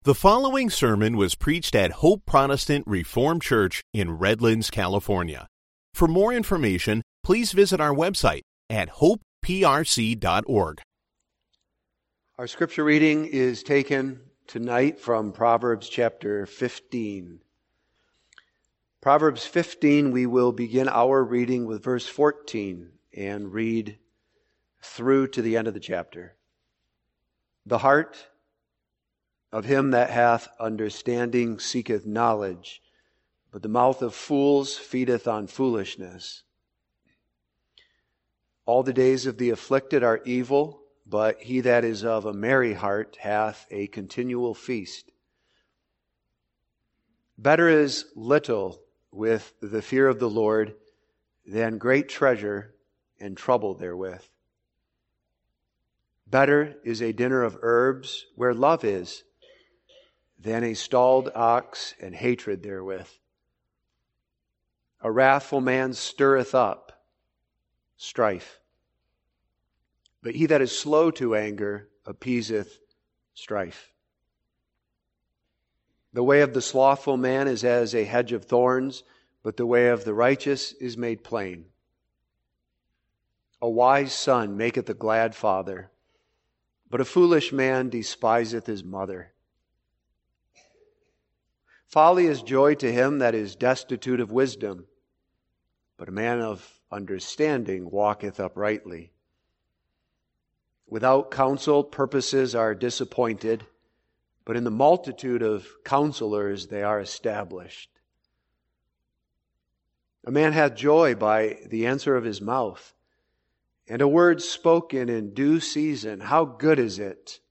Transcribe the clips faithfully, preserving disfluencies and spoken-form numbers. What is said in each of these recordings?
The following sermon was preached at Hope Protestant Reformed Church in Redlands, California. For more information, please visit our website at hope p r c dot org. Our scripture reading is taken tonight from Proverbs chapter fifteen. Proverbs fifteen, we will begin our reading with verse fourteen and read through to the end of the chapter. The heart of him that hath understanding seeketh knowledge, but the mouth of fools feedeth on foolishness. All the days of the afflicted are evil, but he that is of a merry heart hath a continual feast. Better is little with the fear of the Lord than great treasure and trouble therewith. Better is a dinner of herbs where love is than a stalled ox and hatred therewith. A wrathful man stirreth up strife, but he that is slow to anger appeaseth strife. The way of the slothful man is as a hedge of thorns, but the way of the righteous is made plain. A wise son maketh a glad father, but a foolish man despiseth his mother. Folly is joy to him that is destitute of wisdom, but a man of understanding walketh uprightly. Without counsel, purposes are disappointed, but in the multitude of counselors they are established. A man hath joy by the answer of his mouth, and a word spoken in due season, how good is it!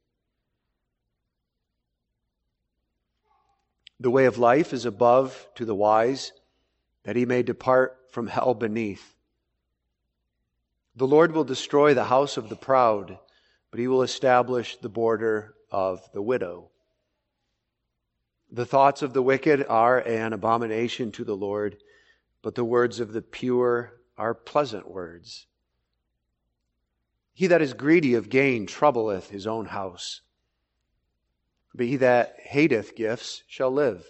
The way of life is above to the wise, that he may depart from hell beneath. The Lord will destroy the house of the proud, but he will establish the border of the widow. The thoughts of the wicked are an abomination to the Lord, but the words of the pure are pleasant words. He that is greedy of gain troubleth his own house, but he that hateth gifts shall live.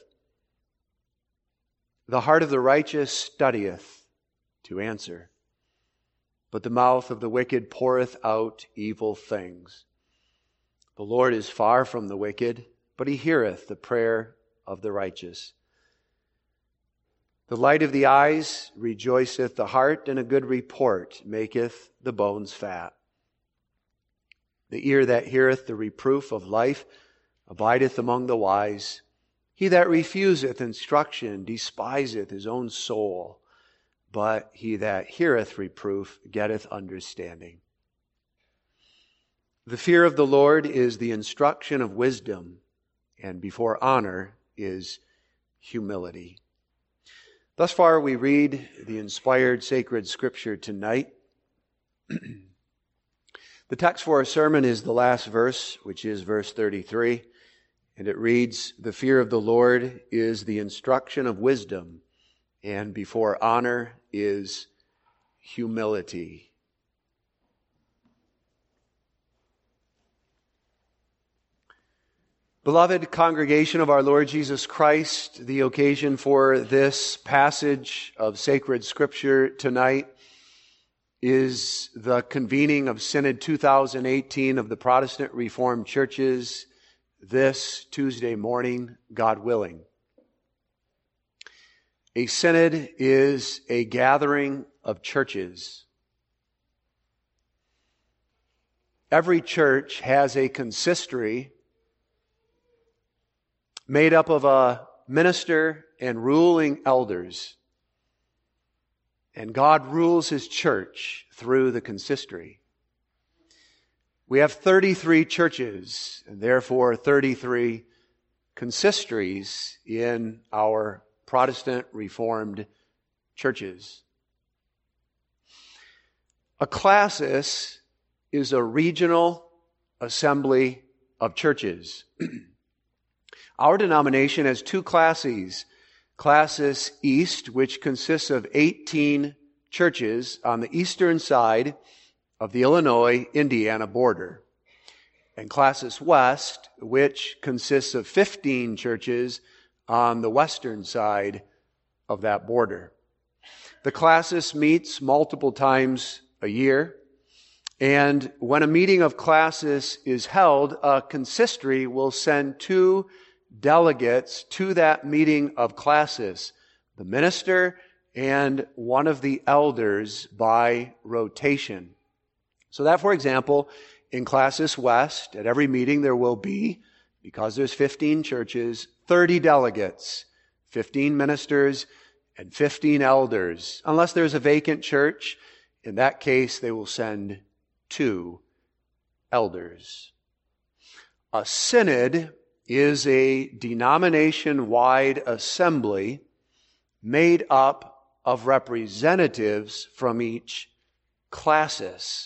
The heart of the righteous studieth to answer, but the mouth of the wicked poureth out evil things. The Lord is far from the wicked, but he heareth the prayer of the righteous. The light of the eyes rejoiceth the heart, and a good report maketh the bones fat. The ear that heareth the reproof of life abideth among the wise. He that refuseth instruction despiseth his own soul, but he that heareth reproof getteth understanding. The fear of the Lord is the instruction of wisdom, and before honor is humility. Thus far we read the inspired sacred scripture tonight. The text for our sermon is the last verse, which is verse thirty-three, and it reads, "The fear of the Lord is the instruction of wisdom, and before honor is humility." Beloved congregation of our Lord Jesus Christ, the occasion for this passage of sacred scripture tonight is the convening of Synod two thousand eighteen of the Protestant Reformed Churches this Tuesday morning, God willing. A synod is a gathering of churches. Every church has a consistory made up of a minister and ruling elders. And God rules His church through the consistory. We have thirty-three churches, and therefore thirty-three consistories in our Protestant Reformed churches. A classis is a regional assembly of churches. Our denomination has two classes. Classis East, which consists of eighteen churches on the eastern side of the Illinois-Indiana border. and Classis West, which consists of fifteen churches on the western side of that border. The Classis meets multiple times a year, and when a meeting of Classis is held, a consistory will send two delegates to that meeting of Classis, the minister and one of the elders by rotation. So that, for example, in Classis West, at every meeting there will be, because there's fifteen churches, thirty delegates, fifteen ministers, and fifteen elders. Unless there's a vacant church, in that case they will send two elders. A synod is a denomination-wide assembly made up of representatives from each Classis.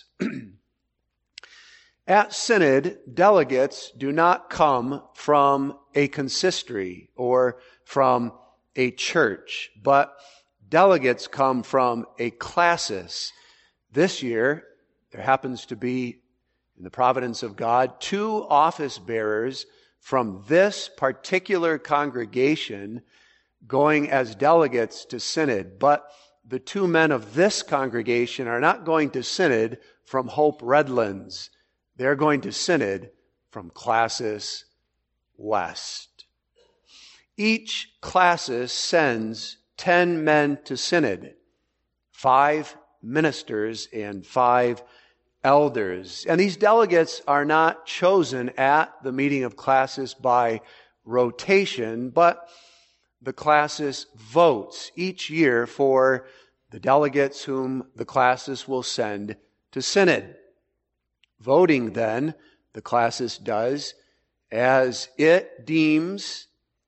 At synod, delegates do not come from a consistory or from a church, but delegates come from a Classis. This year, there happens to be, in the providence of God, two office bearers from this particular congregation going as delegates to synod. But the two men of this congregation are not going to synod from Hope Redlands. They're going to synod from Classis West. Each Classis sends ten men to synod, five ministers and five elders. And these delegates are not chosen at the meeting of Classis by rotation, but the Classis votes each year for the delegates whom the Classis will send to synod. Voting, then, the Classis does as it deems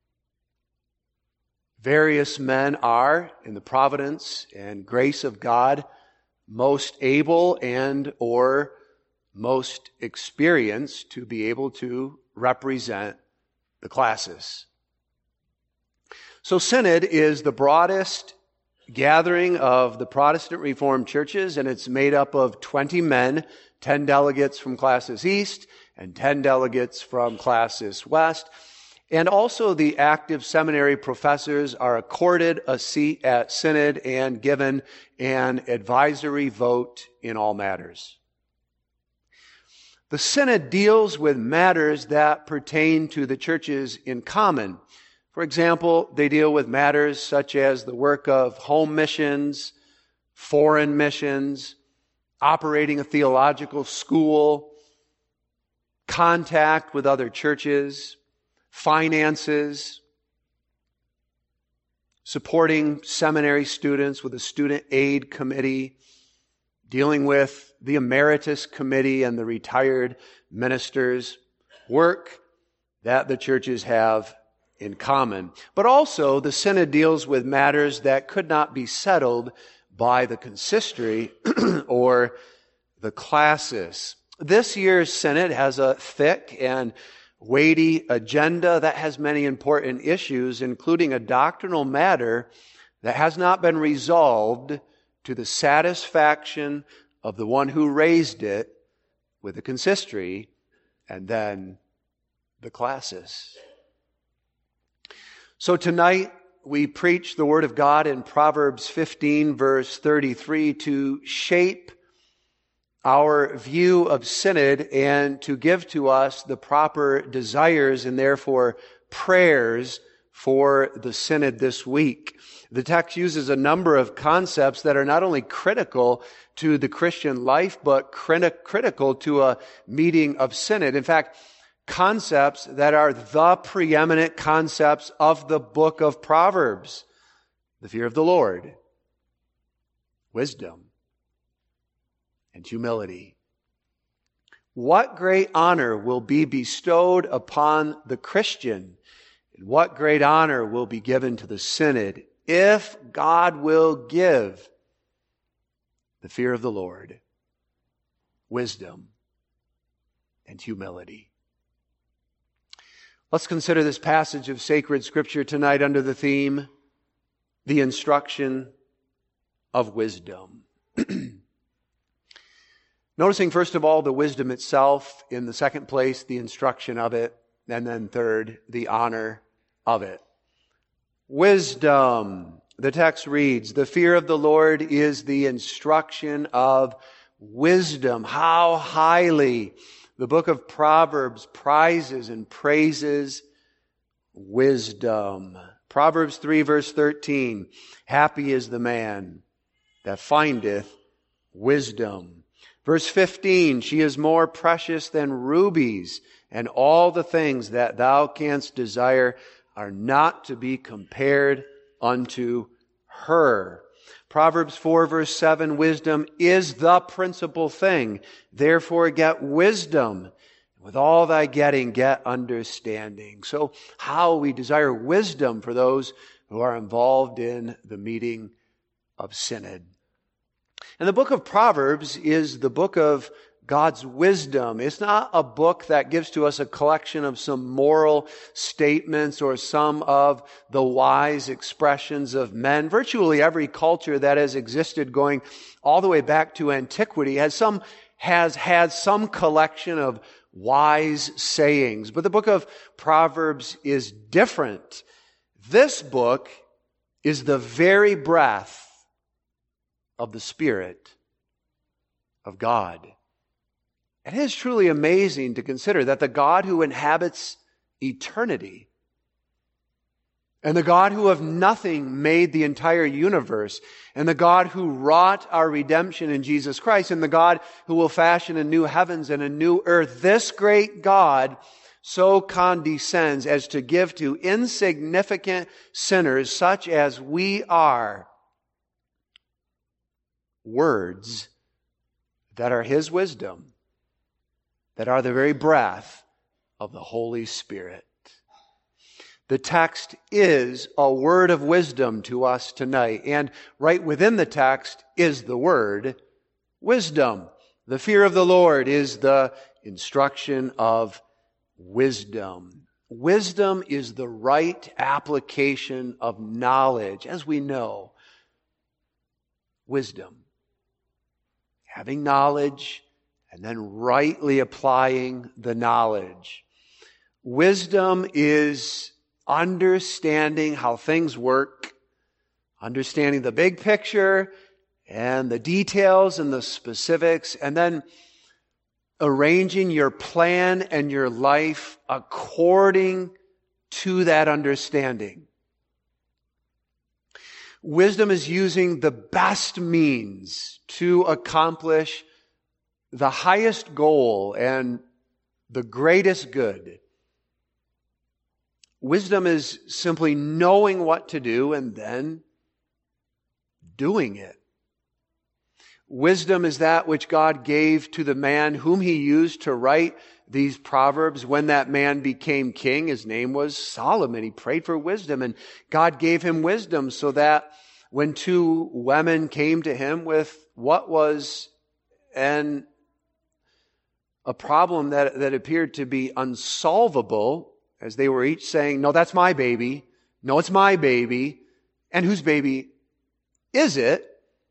various men are, in the providence and grace of God, most able and or most experienced to be able to represent the Classis. So synod is the broadest gathering of the Protestant Reformed churches, and it's made up of twenty men, ten delegates from Classis East and ten delegates from Classis West. And also the active seminary professors are accorded a seat at synod and given an advisory vote in all matters. The synod deals with matters that pertain to the churches in common. For example, they deal with matters such as the work of home missions, foreign missions, operating a theological school, contact with other churches, finances, supporting seminary students with a student aid committee, dealing with the emeritus committee and the retired ministers, work that the churches have in common. But also the synod deals with matters that could not be settled by the consistory or the Classis. This year's synod has a thick and weighty agenda that has many important issues, including a doctrinal matter that has not been resolved to the satisfaction of the one who raised it with the consistory and then the Classis. So tonight we preach the Word of God in Proverbs fifteen, verse thirty-three, to shape our view of synod and to give to us the proper desires and therefore prayers for the synod this week. The text uses a number of concepts that are not only critical to the Christian life, but crit- critical to a meeting of synod. In fact, concepts that are the preeminent concepts of the book of Proverbs: the fear of the Lord, wisdom, and humility. What great honor will be bestowed upon the Christian, and what great honor will be given to the synod if God will give the fear of the Lord, wisdom, and humility. Let's consider this passage of sacred Scripture tonight under the theme, the instruction of wisdom. Noticing, first of all, the wisdom itself, in the second place, the instruction of it, and then third, the honor of it. Wisdom. The text reads, the fear of the Lord is the instruction of wisdom. How highly the book of Proverbs prizes and praises wisdom. Proverbs three verse thirteen, happy is the man that findeth wisdom. Verse fifteen, she is more precious than rubies, and all the things that thou canst desire are not to be compared unto her. Proverbs four verse seven, wisdom is the principal thing. Therefore get wisdom. With all thy getting, get understanding. So how we desire wisdom for those who are involved in the meeting of synod. And the book of Proverbs is the book of God's wisdom. It's not a book that gives to us a collection of some moral statements or some of the wise expressions of men. Virtually every culture that has existed going all the way back to antiquity has some has had some collection of wise sayings. But the book of Proverbs is different. This book is the very breath of the Spirit of God. It is truly amazing to consider that the God who inhabits eternity and the God who of nothing made the entire universe, and the God who wrought our redemption in Jesus Christ, and the God who will fashion a new heavens and a new earth, this great God so condescends as to give to insignificant sinners such as we are words that are His wisdom, that are the very breath of the Holy Spirit. The text is a word of wisdom to us tonight. And right within the text is the word wisdom. The fear of the Lord is the instruction of wisdom. Wisdom is the right application of knowledge, as we know. Wisdom. Having knowledge and then rightly applying the knowledge. Wisdom is understanding how things work, understanding the big picture and the details and the specifics, and then arranging your plan and your life according to that understanding. Wisdom is using the best means to accomplish the highest goal and the greatest good. Wisdom is simply knowing what to do and then doing it. Wisdom is that which God gave to the man whom He used to write these Proverbs. When that man became king, his name was Solomon. He prayed for wisdom, and God gave him wisdom so that when two women came to him with what was an, a problem that, that appeared to be unsolvable, as they were each saying, no, that's my baby. No, it's my baby. And whose baby is it?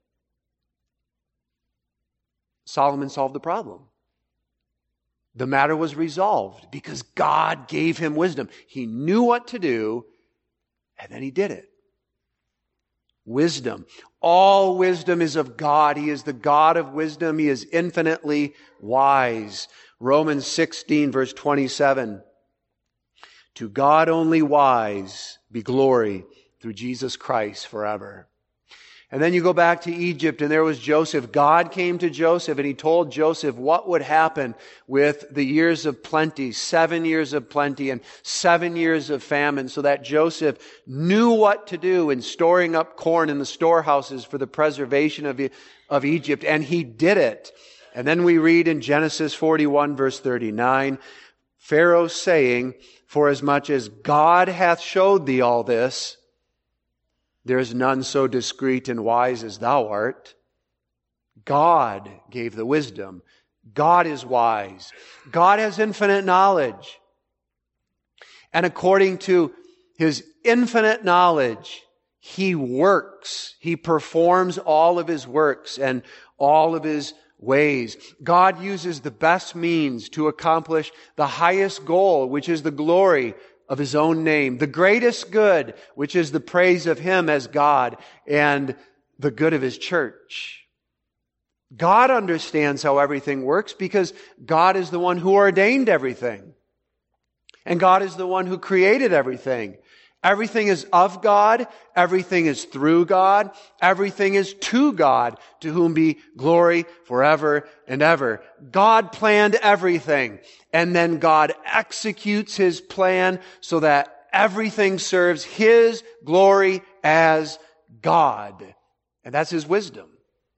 Solomon solved the problem. The matter was resolved because God gave him wisdom. He knew what to do, and then he did it. Wisdom. All wisdom is of God. He is the God of wisdom. He is infinitely wise. Romans sixteen, verse twenty-seven. To God only wise be glory through Jesus Christ forever. And then you go back to Egypt, and there was Joseph. God came to Joseph, and He told Joseph what would happen with the years of plenty, seven years of plenty and seven years of famine, so that Joseph knew what to do in storing up corn in the storehouses for the preservation of, of Egypt, and he did it. And then we read in Genesis forty-one, verse thirty-nine, Pharaoh saying, for as much as God hath showed thee all this, there is none so discreet and wise as thou art. God gave the wisdom. God is wise. God has infinite knowledge. And according to His infinite knowledge, He works. He performs all of His works and all of His ways. God uses the best means to accomplish the highest goal, which is the glory of His own name, the greatest good, which is the praise of Him as God, and the good of His church. God understands how everything works because God is the one who ordained everything. And God is the one who created everything. Everything is of God. Everything is through God. Everything is to God, to whom be glory forever and ever. God planned everything. And then God executes His plan so that everything serves His glory as God. And that's His wisdom.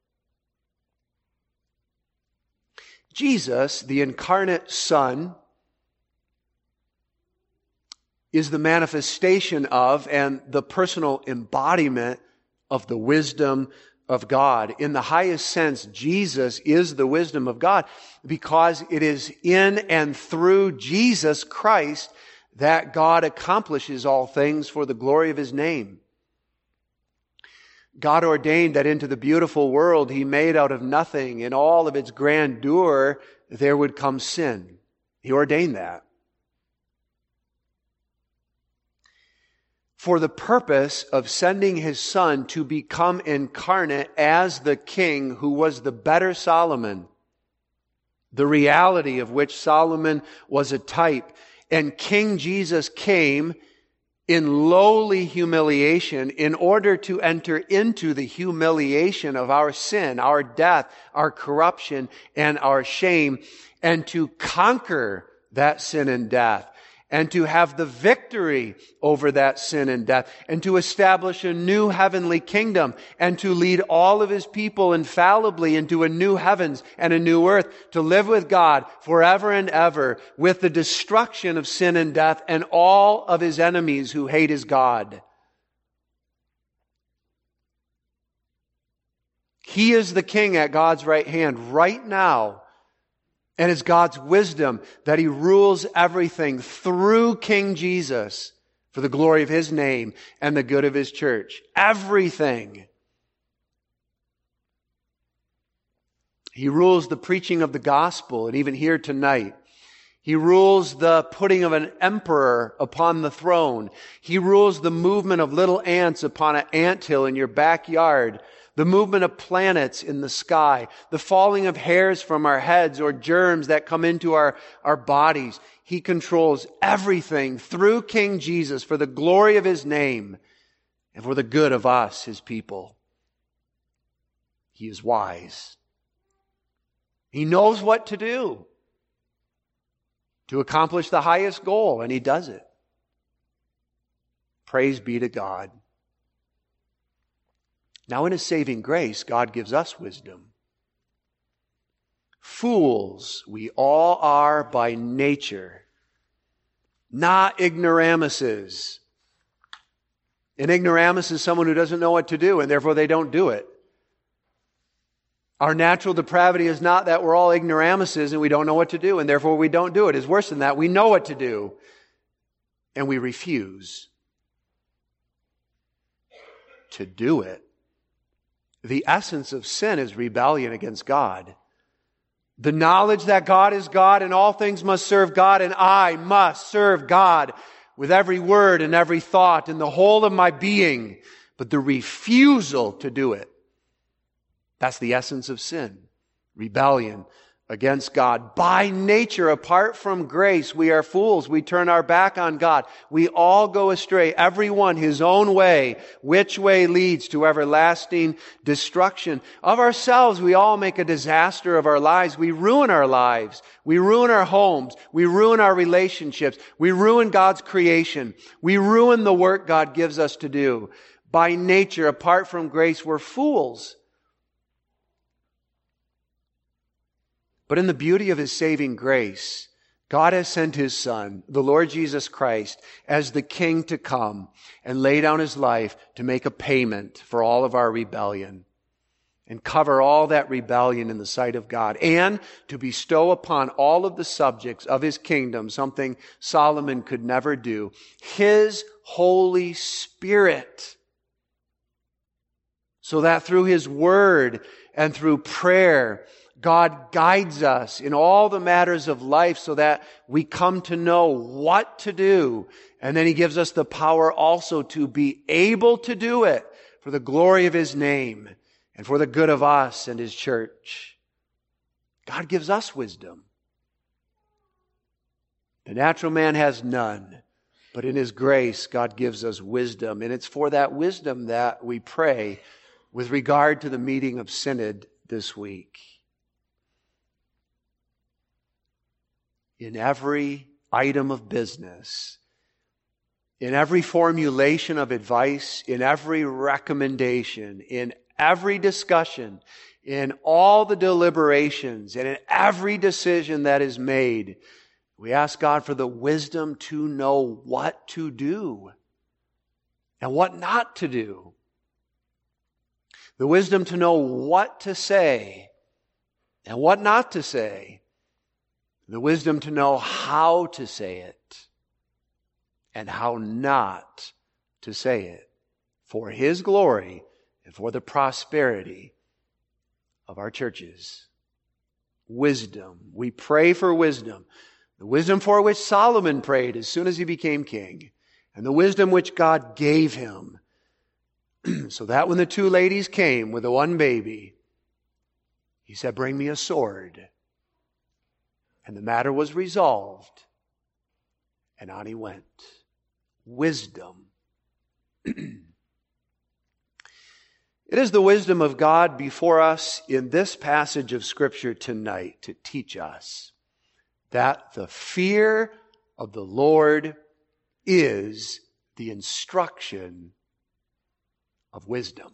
Jesus, the incarnate Son, is the manifestation of and the personal embodiment of the wisdom of God. In the highest sense, Jesus is the wisdom of God because it is in and through Jesus Christ that God accomplishes all things for the glory of His name. God ordained that into the beautiful world He made out of nothing, in all of its grandeur, there would come sin. He ordained that. For the purpose of sending His Son to become incarnate as the King who was the better Solomon, the reality of which Solomon was a type. And King Jesus came in lowly humiliation in order to enter into the humiliation of our sin, our death, our corruption, and our shame, and to conquer that sin and death, and to have the victory over that sin and death, and to establish a new heavenly kingdom, and to lead all of His people infallibly into a new heavens and a new earth, to live with God forever and ever, with the destruction of sin and death and all of His enemies who hate His God. He is the King at God's right hand right now. And it's God's wisdom that He rules everything through King Jesus for the glory of His name and the good of His church. Everything. He rules the preaching of the gospel, and even here tonight. He rules the putting of an emperor upon the throne. He rules the movement of little ants upon an anthill in your backyard. The movement of planets in the sky, the falling of hairs from our heads or germs that come into our, our bodies. He controls everything through King Jesus for the glory of His name and for the good of us, His people. He is wise. He knows what to do to accomplish the highest goal, and He does it. Praise be to God. Now, in His saving grace, God gives us wisdom. Fools we all are by nature, not ignoramuses. An ignoramus is someone who doesn't know what to do, and therefore they don't do it. Our natural depravity is not that we're all ignoramuses and we don't know what to do, and therefore we don't do it. It's worse than that. We know what to do, and we refuse to do it. The essence of sin is rebellion against God. The knowledge that God is God and all things must serve God, and I must serve God with every word and every thought and the whole of my being. But the refusal to do it, that's the essence of sin. Rebellion against God. By nature, apart from grace, we are fools. We turn our back on God. We all go astray, everyone his own way, which way leads to everlasting destruction. Of ourselves, we all make a disaster of our lives. We ruin our lives. We ruin our homes. We ruin our relationships. We ruin God's creation. We ruin the work God gives us to do. By nature, apart from grace, we're fools. But in the beauty of His saving grace, God has sent His Son, the Lord Jesus Christ, as the King to come and lay down His life to make a payment for all of our rebellion and cover all that rebellion in the sight of God, and to bestow upon all of the subjects of His kingdom something Solomon could never do, His Holy Spirit, so that through His Word and through prayer, God guides us in all the matters of life so that we come to know what to do. And then He gives us the power also to be able to do it for the glory of His name and for the good of us and His church. God gives us wisdom. The natural man has none, but in His grace, God gives us wisdom. And it's for that wisdom that we pray with regard to the meeting of Synod this week. In every item of business, in every formulation of advice, in every recommendation, in every discussion, in all the deliberations, and in every decision that is made, we ask God for the wisdom to know what to do and what not to do. The wisdom to know what to say and what not to say. The wisdom to know how to say it and how not to say it for His glory and for the prosperity of our churches. Wisdom. We pray for wisdom. The wisdom for which Solomon prayed as soon as he became king, and the wisdom which God gave him, so that when the two ladies came with the one baby, he said, "Bring me a sword." And the matter was resolved, and on he went. Wisdom. It is the wisdom of God before us in this passage of Scripture tonight to teach us that the fear of the Lord is the instruction of wisdom.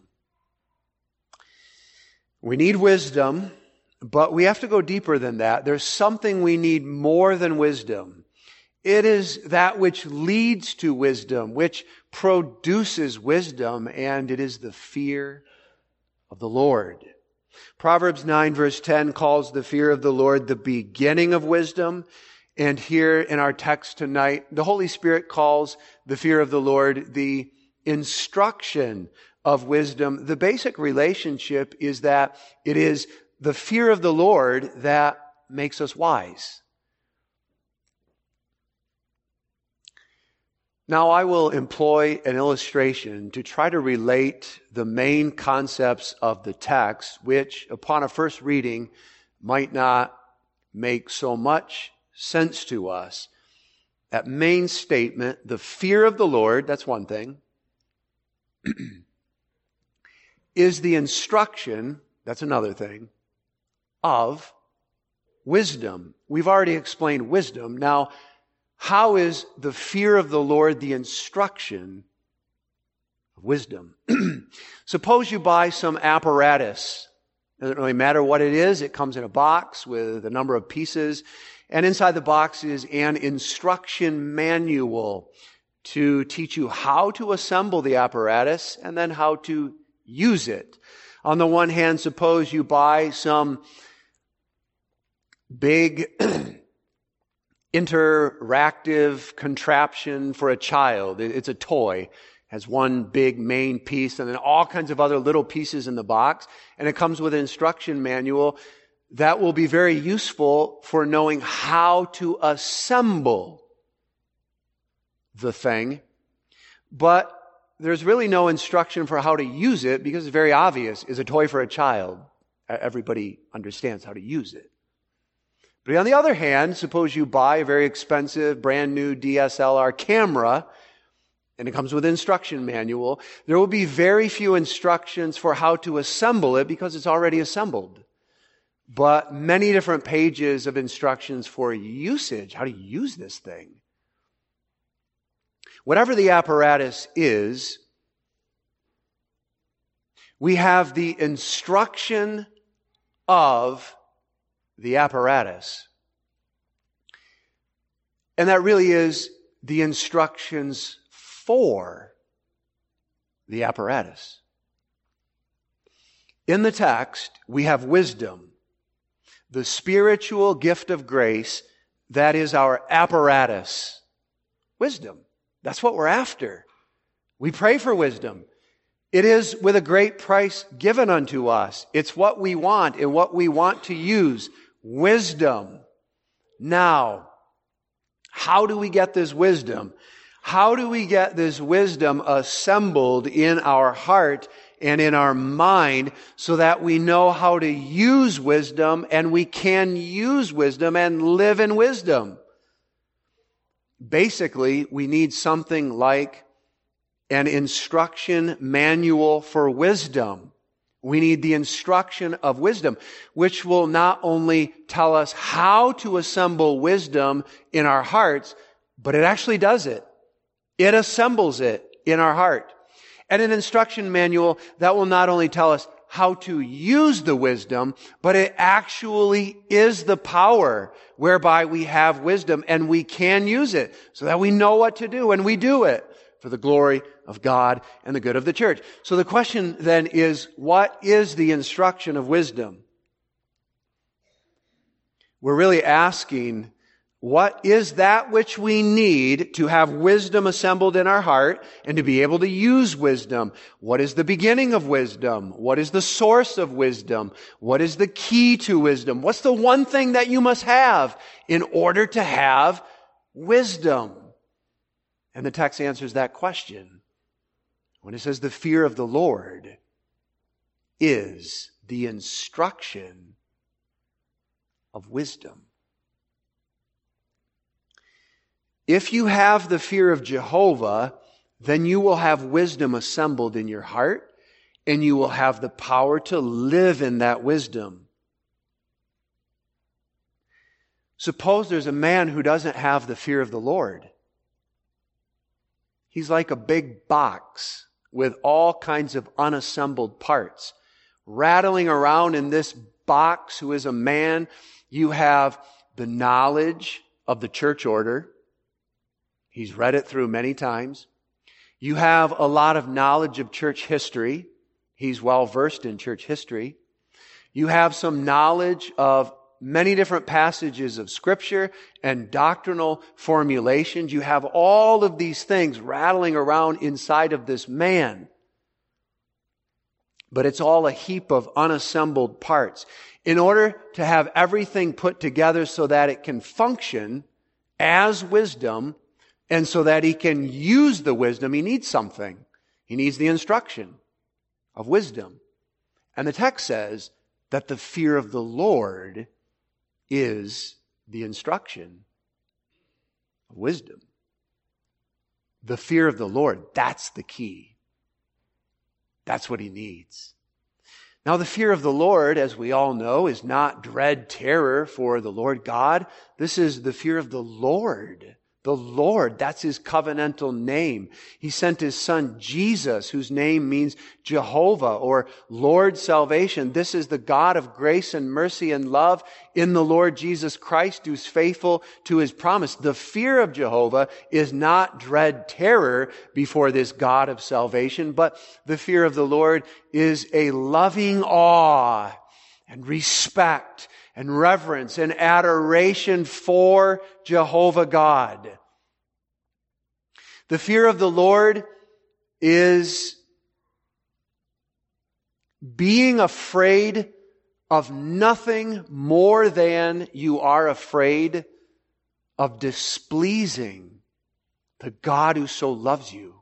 We need wisdom, but we have to go deeper than that. There's something we need more than wisdom. It is that which leads to wisdom, which produces wisdom, and it is the fear of the Lord. Proverbs nine verse ten calls the fear of the Lord the beginning of wisdom. And here in our text tonight, the Holy Spirit calls the fear of the Lord the instruction of wisdom. The basic relationship is that it is the fear of the Lord that makes us wise. Now I will employ an illustration to try to relate the main concepts of the text, which upon a first reading might not make so much sense to us. That main statement, the fear of the Lord, that's one thing, is the instruction, that's another thing, of wisdom. We've already explained wisdom. Now, how is the fear of the Lord the instruction of wisdom? Suppose you buy some apparatus. It doesn't really matter what it is. It comes in a box with a number of pieces. And inside the box is an instruction manual to teach you how to assemble the apparatus and then how to use it. On the one hand, suppose you buy some big interactive contraption for a child. It's a toy. It has one big main piece and then all kinds of other little pieces in the box. And it comes with an instruction manual that will be very useful for knowing how to assemble the thing. But there's really no instruction for how to use it because it's very obvious. It's a toy for a child. Everybody understands how to use it. But on the other hand, suppose you buy a very expensive, brand new D S L R camera, and it comes with an instruction manual. There will be very few instructions for how to assemble it because it's already assembled. But many different pages of instructions for usage, how to use this thing. Whatever the apparatus is, we have the instruction of the apparatus. And that really is the instructions for the apparatus. In the text, we have wisdom, the spiritual gift of grace that is our apparatus. Wisdom. That's what we're after. We pray for wisdom. It is with a great price given unto us. It's what we want and what we want to use. Wisdom. Now, how do we get this wisdom? How do we get this wisdom assembled in our heart and in our mind so that we know how to use wisdom and we can use wisdom and live in wisdom? Basically, we need something like an instruction manual for wisdom. We need the instruction of wisdom, which will not only tell us how to assemble wisdom in our hearts, but it actually does it. It assembles it in our heart. And an instruction manual that will not only tell us how to use the wisdom, but it actually is the power whereby we have wisdom and we can use it so that we know what to do and we do it for the glory of God and the good of the church. So the question then is, what is the instruction of wisdom? We're really asking, what is that which we need to have wisdom assembled in our heart and to be able to use wisdom? What is the beginning of wisdom? What is the source of wisdom? What is the key to wisdom? What's the one thing that you must have in order to have wisdom? And the text answers that question when it says the fear of the Lord is the instruction of wisdom. If you have the fear of Jehovah, then you will have wisdom assembled in your heart, and you will have the power to live in that wisdom. Suppose there's a man who doesn't have the fear of the Lord. He's like a big box with all kinds of unassembled parts. Rattling around in this box, who is a man, you have the knowledge of the church order. He's read it through many times. You have a lot of knowledge of church history. He's well versed in church history. You have some knowledge of many different passages of Scripture and doctrinal formulations. You have all of these things rattling around inside of this man. But it's all a heap of unassembled parts. In order to have everything put together so that it can function as wisdom, and so that he can use the wisdom, he needs something. He needs the instruction of wisdom. And the text says that the fear of the Lord is the instruction of wisdom. The fear of the Lord, that's the key. That's what he needs. Now, the fear of the Lord, as we all know, is not dread terror for the Lord God. This is the fear of the Lord. The Lord, that's his covenantal name. He sent his son Jesus, whose name means Jehovah or Lord salvation. This is the God of grace and mercy and love in the Lord Jesus Christ, who's faithful to his promise. The fear of Jehovah is not dread terror before this God of salvation, but the fear of the Lord is a loving awe and respect and reverence and adoration for Jehovah God. The fear of the Lord is being afraid of nothing more than you are afraid of displeasing the God who so loves you.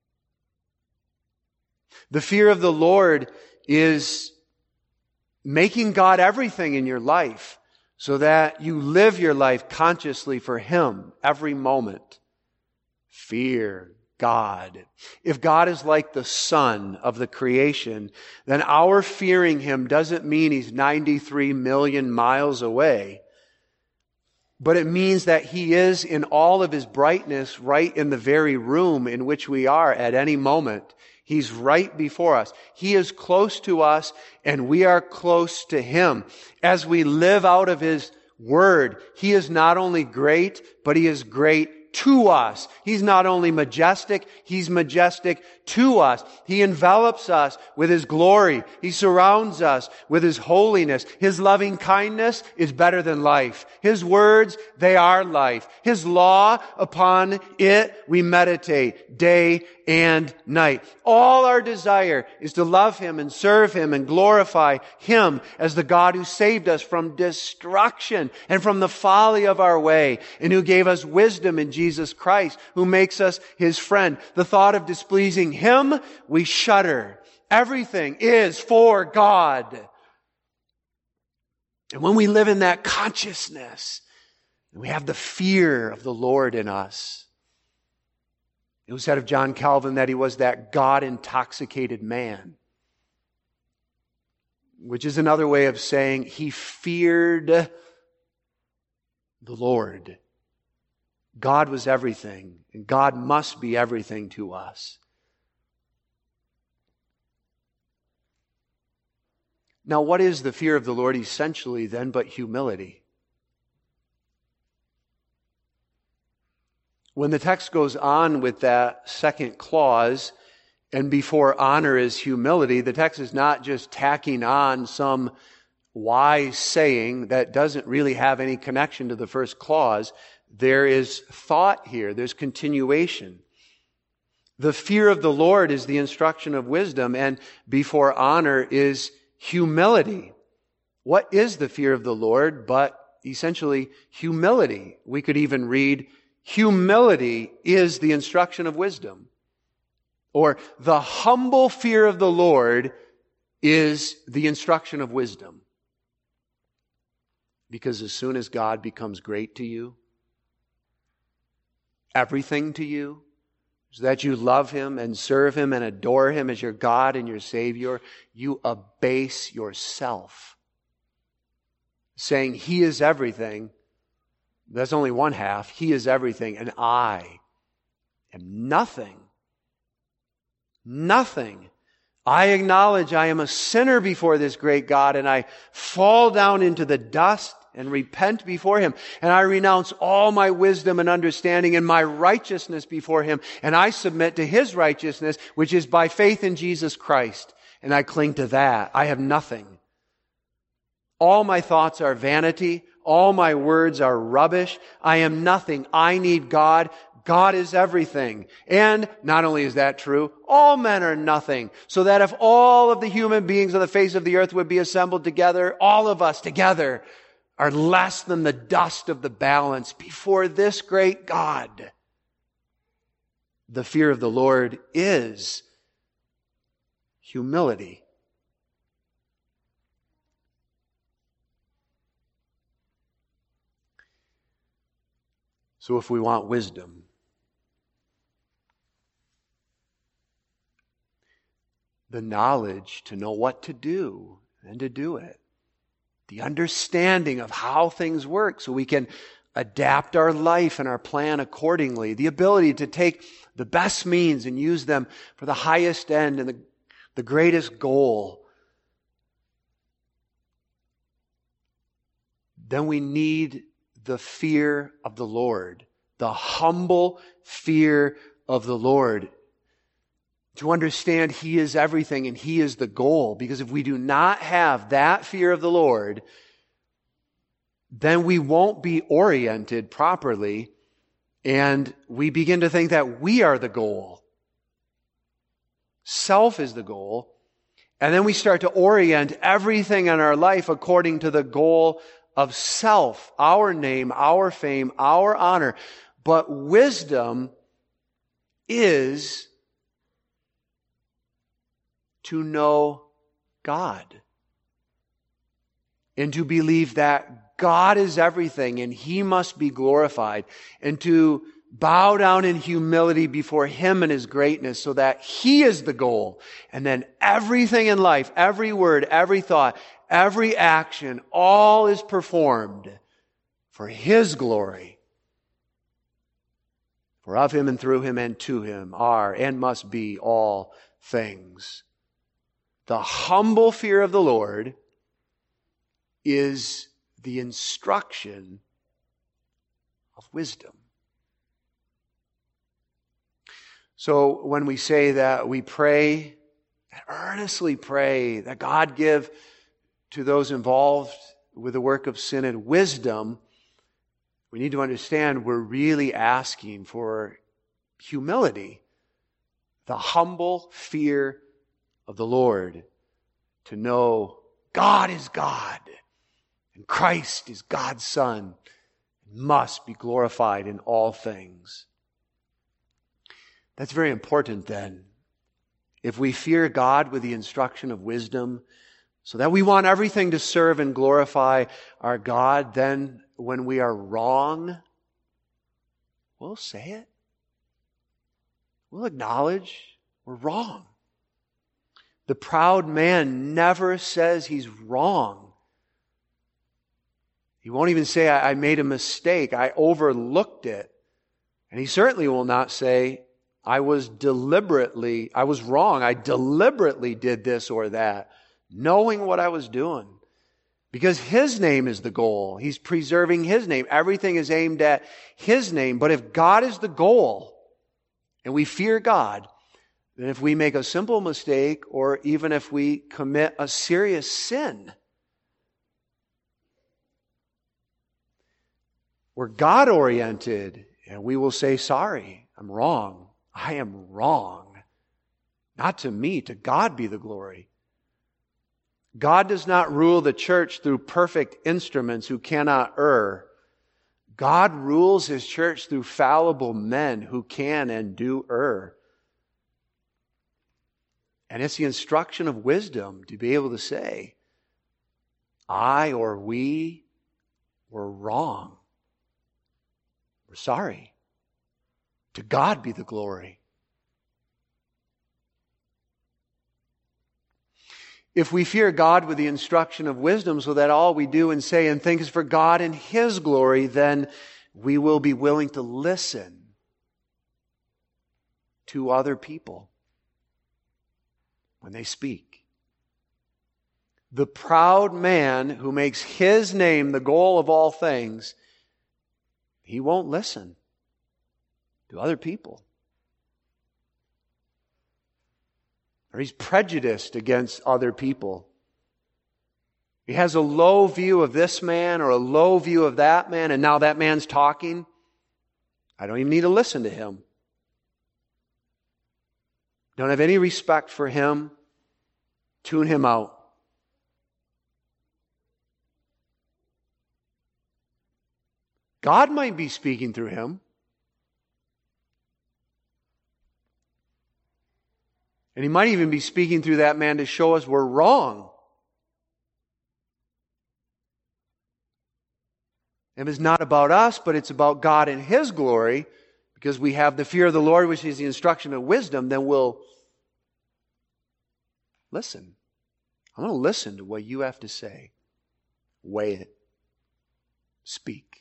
The fear of the Lord is making God everything in your life so that you live your life consciously for Him every moment. Fear God. If God is like the sun of the creation, then our fearing Him doesn't mean He's ninety-three million miles away. But it means that He is in all of His brightness right in the very room in which we are at any moment. He's right before us. He is close to us and we are close to Him. As we live out of His Word, He is not only great, but He is great to us. He's not only majestic, He's majestic to us. He envelops us with His glory. He surrounds us with His holiness. His loving kindness is better than life. His words, they are life. His law, upon it we meditate day and night. All our desire is to love Him and serve Him and glorify Him as the God who saved us from destruction and from the folly of our way, and who gave us wisdom in Jesus Christ, who makes us His friend. The thought of displeasing Him, we shudder. Everything is for God. And when we live in that consciousness, we have the fear of the Lord in us. It was said of John Calvin that he was that God-intoxicated man, which is another way of saying he feared the Lord. God was everything, and God must be everything to us. Now, what is the fear of the Lord essentially then but humility? When the text goes on with that second clause, and before honor is humility, the text is not just tacking on some wise saying that doesn't really have any connection to the first clause. There is thought here. There's continuation. The fear of the Lord is the instruction of wisdom, and before honor is humility. What is the fear of the Lord but essentially humility? We could even read, humility is the instruction of wisdom. Or the humble fear of the Lord is the instruction of wisdom. Because as soon as God becomes great to you, everything to you, so that you love Him and serve Him and adore Him as your God and your Savior, you abase yourself, saying He is everything. That's only one half. He is everything, and I am nothing. Nothing. I acknowledge I am a sinner before this great God, and I fall down into the dust and repent before Him. And I renounce all my wisdom and understanding and my righteousness before Him. And I submit to His righteousness, which is by faith in Jesus Christ. And I cling to that. I have nothing. All my thoughts are vanity. All my words are rubbish. I am nothing. I need God. God is everything. And not only is that true, all men are nothing. So that if all of the human beings on the face of the earth would be assembled together, all of us together are less than the dust of the balance before this great God. The fear of the Lord is humility. So if we want wisdom, the knowledge to know what to do and to do it, the understanding of how things work so we can adapt our life and our plan accordingly, the ability to take the best means and use them for the highest end and the, the greatest goal, then we need the fear of the Lord, the humble fear of the Lord, to understand He is everything and He is the goal. Because if we do not have that fear of the Lord, then we won't be oriented properly, and we begin to think that we are the goal. Self is the goal. And then we start to orient everything in our life according to the goal of self, our name, our fame, our honor. But wisdom is to know God and to believe that God is everything and He must be glorified, and to bow down in humility before Him and His greatness so that He is the goal. And then everything in life, every word, every thought, every action, all is performed for His glory. For of Him and through Him and to Him are and must be all things. The humble fear of the Lord is the instruction of wisdom. So when we say that we pray, earnestly pray that God give to those involved with the work of synod wisdom, we need to understand we're really asking for humility, the humble fear of the Lord, to know God is God and Christ is God's Son, and must be glorified in all things. That's very important then. If we fear God with the instruction of wisdom, so that we want everything to serve and glorify our God, then when we are wrong, we'll say it. We'll acknowledge we're wrong. The proud man never says he's wrong. He won't even say, I, I made a mistake, I overlooked it. And he certainly will not say, I was deliberately, I was wrong, I deliberately did this or that, knowing what I was doing. Because His name is the goal. He's preserving His name. Everything is aimed at His name. But if God is the goal, and we fear God, then if we make a simple mistake, or even if we commit a serious sin, we're God-oriented, and we will say, sorry, I'm wrong. I am wrong. Not to me, to God be the glory. God does not rule the church through perfect instruments who cannot err. God rules His church through fallible men who can and do err. And it's the instruction of wisdom to be able to say, I or we were wrong. We're sorry. To God be the glory. If we fear God with the instruction of wisdom, so that all we do and say and think is for God and His glory, then we will be willing to listen to other people when they speak. The proud man who makes his name the goal of all things, he won't listen to other people. Or he's prejudiced against other people. He has a low view of this man or a low view of that man, and now that man's talking. I don't even need to listen to him. Don't have any respect for him. Tune him out. God might be speaking through him. And He might even be speaking through that man to show us we're wrong. And it's not about us, but it's about God and His glory. Because we have the fear of the Lord, which is the instruction of wisdom, then we'll listen. I'm going to listen to what you have to say. Weigh it. Speak.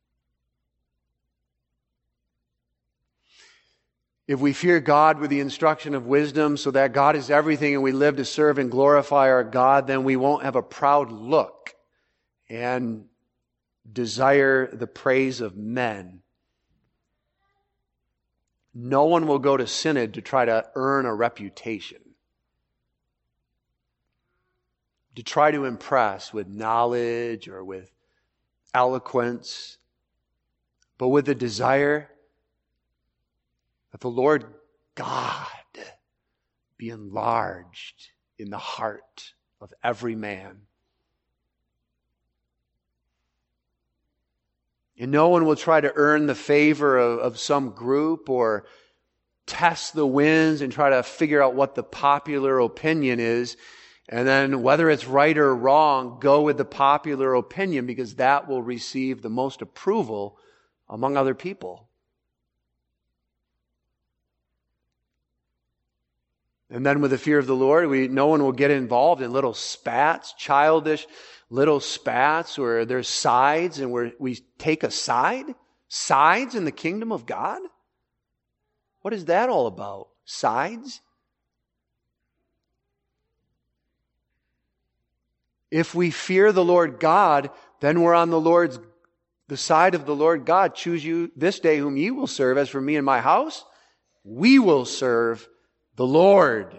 If we fear God with the instruction of wisdom, so that God is everything and we live to serve and glorify our God, then we won't have a proud look and desire the praise of men. No one will go to synod to try to earn a reputation, to try to impress with knowledge or with eloquence, but with the desire that the Lord God be enlarged in the heart of every man. And no one will try to earn the favor of, of some group or test the winds and try to figure out what the popular opinion is. And then whether it's right or wrong, go with the popular opinion because that will receive the most approval among other people. And then with the fear of the Lord, we no one will get involved in little spats, childish little spats where there's sides and where we take a side. Sides in the kingdom of God? What is that all about? Sides? If we fear the Lord God, then we're on the Lord's, the side of the Lord God. Choose you this day whom ye will serve. As for me and my house, We will serve the Lord.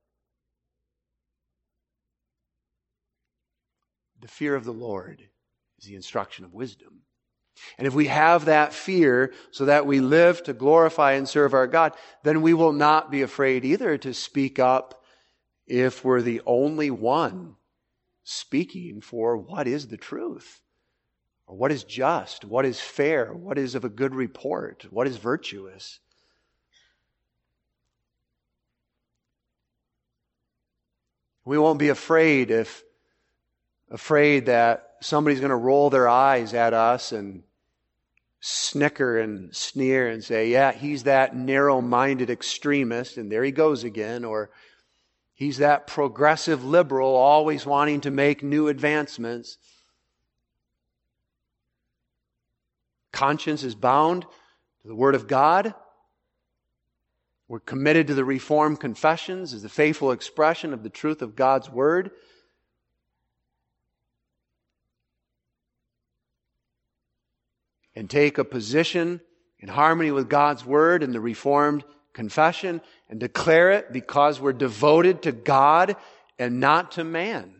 The fear of the Lord is the instruction of wisdom. And if we have that fear so that we live to glorify and serve our God, then we will not be afraid either to speak up if we're the only one speaking for what is the truth, or what is just, what is fair, what is of a good report, what is virtuous. We won't be afraid if afraid that somebody's going to roll their eyes at us and snicker and sneer and say, yeah, he's that narrow-minded extremist, and there he goes again, or he's that progressive liberal always wanting to make new advancements. Conscience is bound to the Word of God. We're committed to the Reformed Confessions as the faithful expression of the truth of God's Word. And take a position in harmony with God's Word in the Reformed Confession and declare it because we're devoted to God and not to man.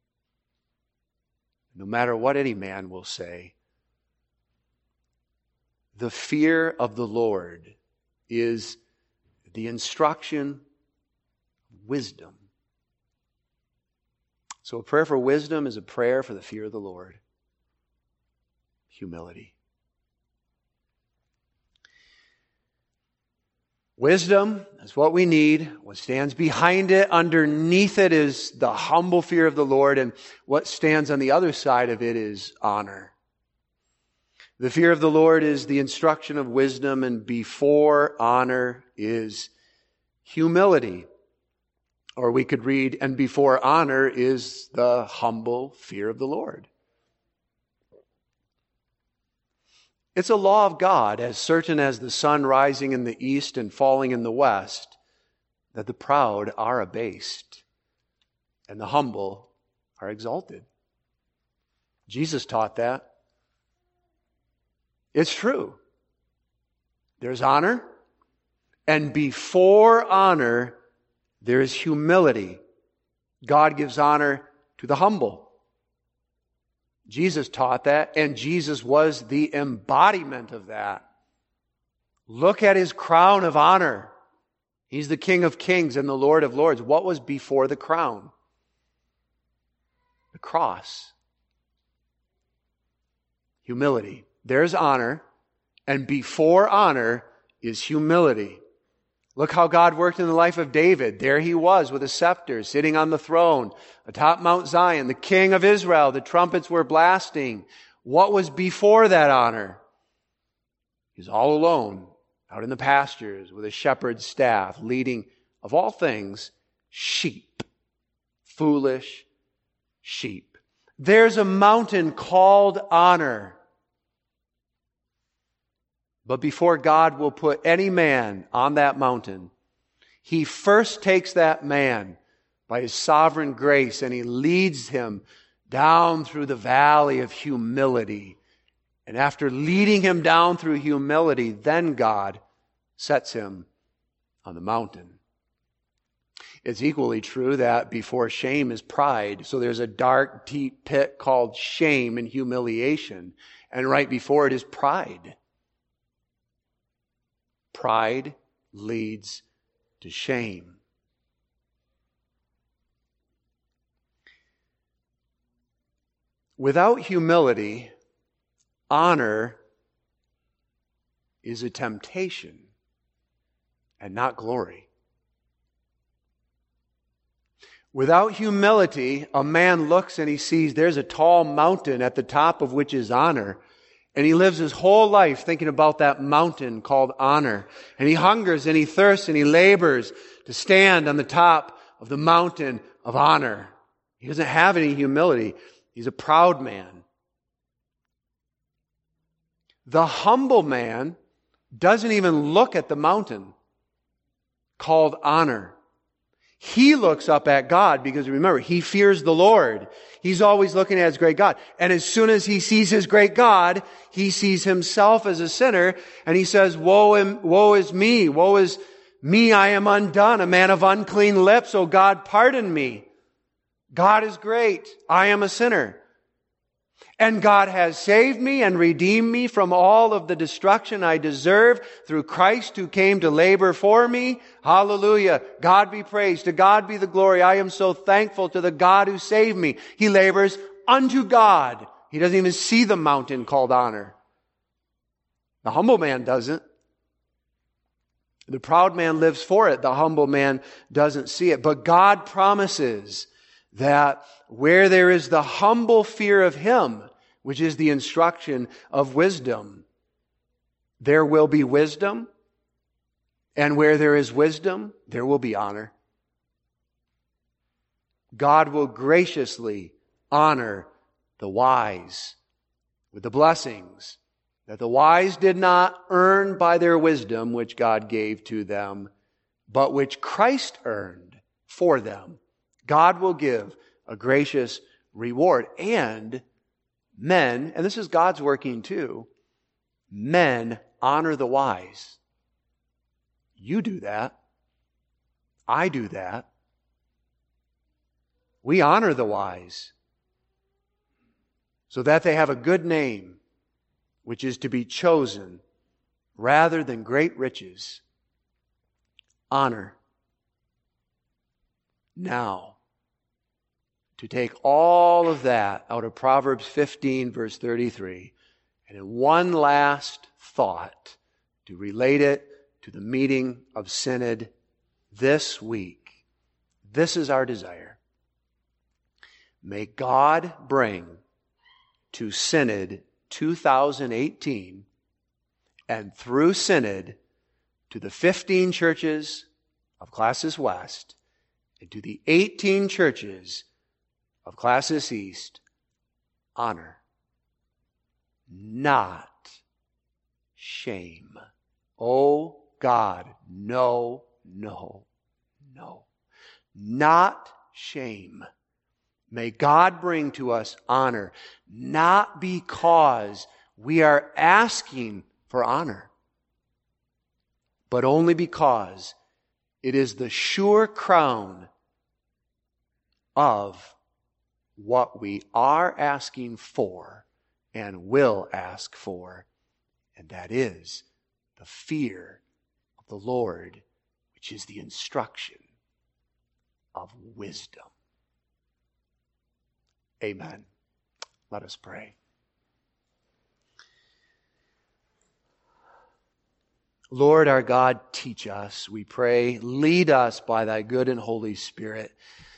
No matter what any man will say. The fear of the Lord is the instruction of wisdom. So a prayer for wisdom is a prayer for the fear of the Lord. Humility. Wisdom is what we need. What stands behind it, underneath it, is the humble fear of the Lord. And what stands on the other side of it is honor. The fear of the Lord is the instruction of wisdom, and before honor is humility. Or we could read, and before honor is the humble fear of the Lord. It's a law of God, as certain as the sun rising in the east and falling in the west, that the proud are abased and the humble are exalted. Jesus taught that. It's true. There's honor, and before honor, there is humility. God gives honor to the humble. Jesus taught that, and Jesus was the embodiment of that. Look at his crown of honor. He's the King of Kings and the Lord of Lords. What was before the crown? The cross. Humility. There's honor, and before honor is humility. Look how God worked in the life of David. There he was with a scepter, sitting on the throne, atop Mount Zion, the King of Israel. The trumpets were blasting. What was before that honor? He was all alone, out in the pastures, with a shepherd's staff, leading, of all things, sheep. Foolish sheep. There's a mountain called honor. But before God will put any man on that mountain, He first takes that man by His sovereign grace and He leads him down through the valley of humility. And after leading him down through humility, then God sets him on the mountain. It's equally true that before shame is pride. So there's a dark, deep pit called shame and humiliation. And right before it is pride. Pride leads to shame. Without humility, honor is a temptation and not glory. Without humility, a man looks and he sees there's a tall mountain at the top of which is honor. And he lives his whole life thinking about that mountain called honor. And he hungers and he thirsts and he labors to stand on the top of the mountain of honor. He doesn't have any humility. He's a proud man. The humble man doesn't even look at the mountain called honor. He looks up at God because remember, he fears the Lord. He's always looking at his great God. And as soon as he sees his great God, he sees himself as a sinner and he says, woe, am, woe is me, woe is me, I am undone, a man of unclean lips, O God, pardon me. God is great, I am a sinner. And God has saved me and redeemed me from all of the destruction I deserve through Christ who came to labor for me. Hallelujah. God be praised. To God be the glory. I am so thankful to the God who saved me. He labors unto God. He doesn't even see the mountain called honor. The humble man doesn't. The proud man lives for it. The humble man doesn't see it. But God promises that where there is the humble fear of Him, which is the instruction of wisdom, there will be wisdom. And where there is wisdom, there will be honor. God will graciously honor the wise with the blessings that the wise did not earn by their wisdom, which God gave to them, but which Christ earned for them. God will give a gracious reward. And men, and this is God's working too, men honor the wise. You do that. I do that. We honor the wise so that they have a good name, which is to be chosen rather than great riches. Honor. Now, to take all of that out of Proverbs fifteen, verse thirty-three, and in one last thought, to relate it to the meeting of Synod this week. This is our desire. May God bring to Synod two thousand eighteen, and through Synod, to the fifteen churches of Classis West, and to the eighteen churches of Classis East, honor, not shame. Oh God, no, no, no. Not shame. May God bring to us honor, not because we are asking for honor, but only because it is the sure crown of what we are asking for and will ask for, and that is the fear of the Lord, which is the instruction of wisdom. Amen. Let us pray. Lord our God, teach us, we pray. Lead us by thy good and Holy Spirit,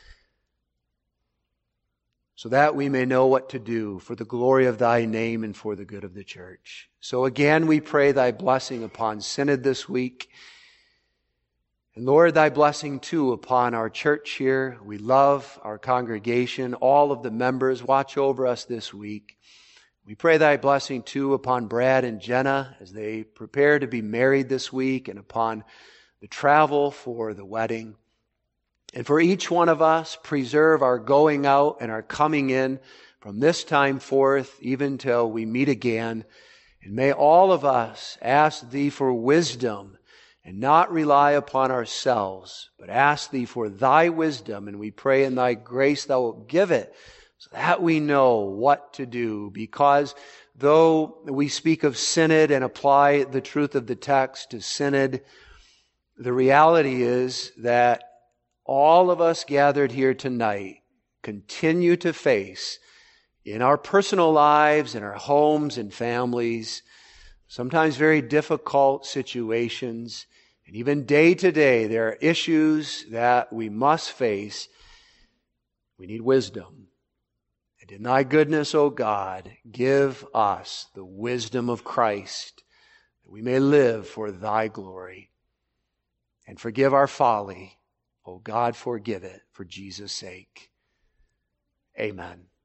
so that we may know what to do for the glory of thy name and for the good of the church. So again, we pray thy blessing upon Synod this week. And Lord, thy blessing too upon our church here. We love our congregation, all of the members. Watch over us this week. We pray thy blessing too upon Brad and Jenna as they prepare to be married this week, and upon the travel for the wedding. And for each one of us, preserve our going out and our coming in from this time forth, even till we meet again. And may all of us ask thee for wisdom, and not rely upon ourselves, but ask thee for thy wisdom. And we pray in thy grace thou wilt give it, so that we know what to do. Because though we speak of Synod and apply the truth of the text to Synod, the reality is that all of us gathered here tonight continue to face, in our personal lives, in our homes and families, sometimes very difficult situations. And even day to day, there are issues that we must face. We need wisdom. And in thy goodness, O God, give us the wisdom of Christ, that we may live for thy glory. And forgive our folly. O God, forgive it for Jesus' sake. Amen.